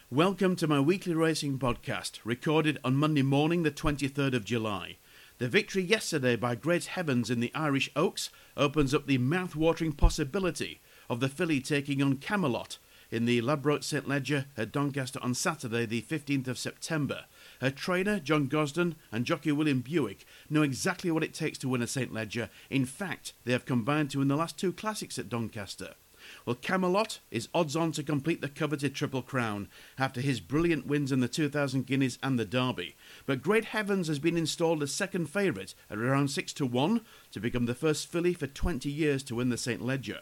Welcome to my weekly racing podcast, recorded on Monday morning the 23rd of July. The victory yesterday by Great Heavens in the Irish Oaks opens up the mouth-watering possibility of the filly taking on Camelot in the Ladbroke St Leger at Doncaster on Saturday the 15th of September. Her trainer, John Gosden, and jockey William Buick know exactly what it takes to win a St Leger. In fact, they have combined to win the last two classics at Doncaster. Well, Camelot is odds-on to complete the coveted Triple Crown after his brilliant wins in the 2000 Guineas and the Derby. But Great Heavens has been installed as second favourite at around 6-1 to become the first filly for 20 years to win the St Leger.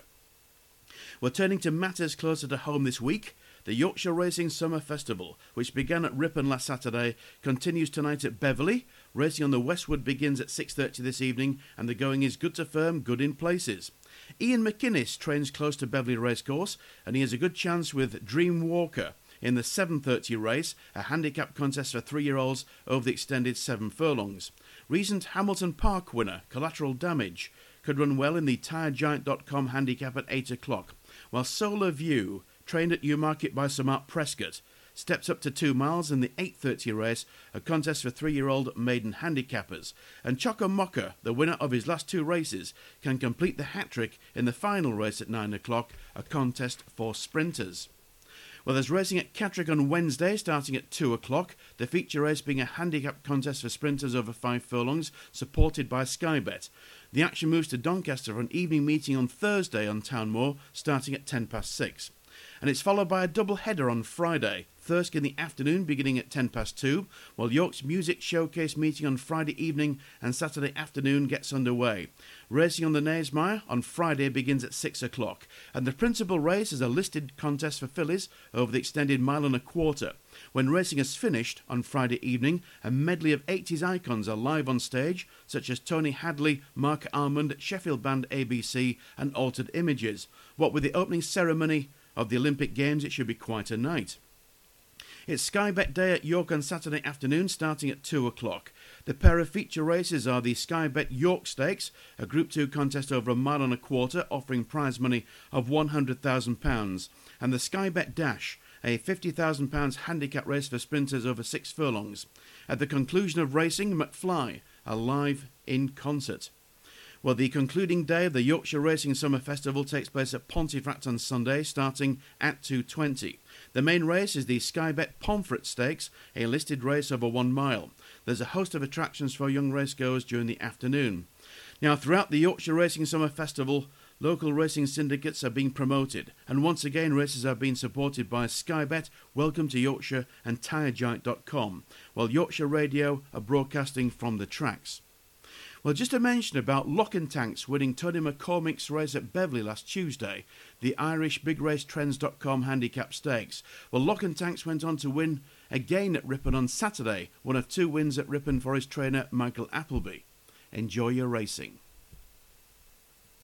Well, turning to matters closer to home this week, the Yorkshire Racing Summer Festival, which began at Ripon last Saturday, continues tonight at Beverley. Racing on the Westwood begins at 6:30 this evening, and the going is good to firm, good in places. Ian McInnes trains close to Beverley Racecourse, and he has a good chance with Dream Walker in the 7:30 race, a handicap contest for 3-year-olds over the extended 7 furlongs. Recent Hamilton Park winner, Collateral Damage, could run well in the TireGiant.com handicap at 8 o'clock, while Solar View, trained at Newmarket by Sir Mark Prescott, steps up to 2 miles in the 8:30 race, a contest for 3-year-old maiden handicappers. And Choco Mocha, the winner of his last 2 races, can complete the hat-trick in the final race at 9 o'clock, a contest for sprinters. Well, there's racing at Catterick on Wednesday, starting at 2 o'clock, the feature race being a handicap contest for sprinters over 5 furlongs, supported by Sky Bet. The action moves to Doncaster for an evening meeting on Thursday on Town Moor, starting at 6:10. And it's followed by a double header on Friday. Thirsk in the afternoon beginning at 2:10, while York's Music Showcase meeting on Friday evening and Saturday afternoon gets underway. Racing on the Knavesmire on Friday begins at 6 o'clock, and the principal race is a listed contest for fillies over the extended 1.25 miles. When racing is finished on Friday evening, a medley of 80s icons are live on stage, such as Tony Hadley, Mark Almond, Sheffield Band ABC and Altered Images. What with the opening ceremony of the Olympic Games, it should be quite a night. It's Sky Bet Day at York on Saturday afternoon, starting at 2 o'clock. The pair of feature races are the Sky Bet York Stakes, a Group 2 contest over 1.25 miles, offering prize money of £100,000, and the Sky Bet Dash, a £50,000 handicap race for sprinters over 6 furlongs. At the conclusion of racing, McFly are live in concert. Well, the concluding day of the Yorkshire Racing Summer Festival takes place at Pontefract on Sunday, starting at 2:20. The main race is the Sky Bet Pomfret Stakes, a listed race over 1 mile. There's a host of attractions for young racegoers during the afternoon. Now, throughout the Yorkshire Racing Summer Festival, local racing syndicates are being promoted, and once again races are being supported by Sky Bet, Welcome to Yorkshire and TireGiant.com, while Yorkshire Radio are broadcasting from the tracks. Well, just a mention about Lock and Tanks winning Tony McCormick's race at Beverley last Tuesday, the Irish BigRaceTrends.com handicap stakes. Well, Lock and Tanks went on to win again at Ripon on Saturday, one of 2 wins at Ripon for his trainer Michael Appleby. Enjoy your racing.